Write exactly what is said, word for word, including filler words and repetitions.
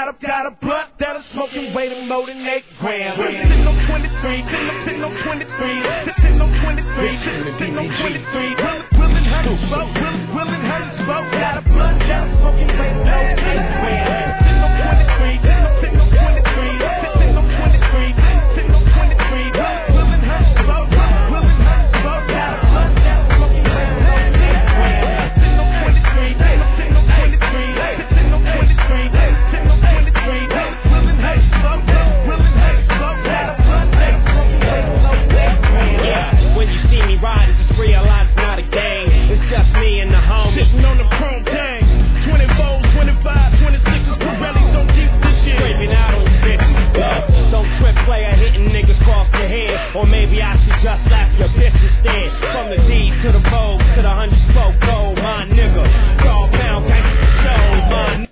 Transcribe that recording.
got a, got a blunt that I'm smoking weighing more than eight grams. Sitting on twenty-three, sitting on twenty-three, sitting on twenty-three, sitting on twenty-three. Willin' her to smoke, willin' her to smoke. Got a blunt that I'm smoking weighing more than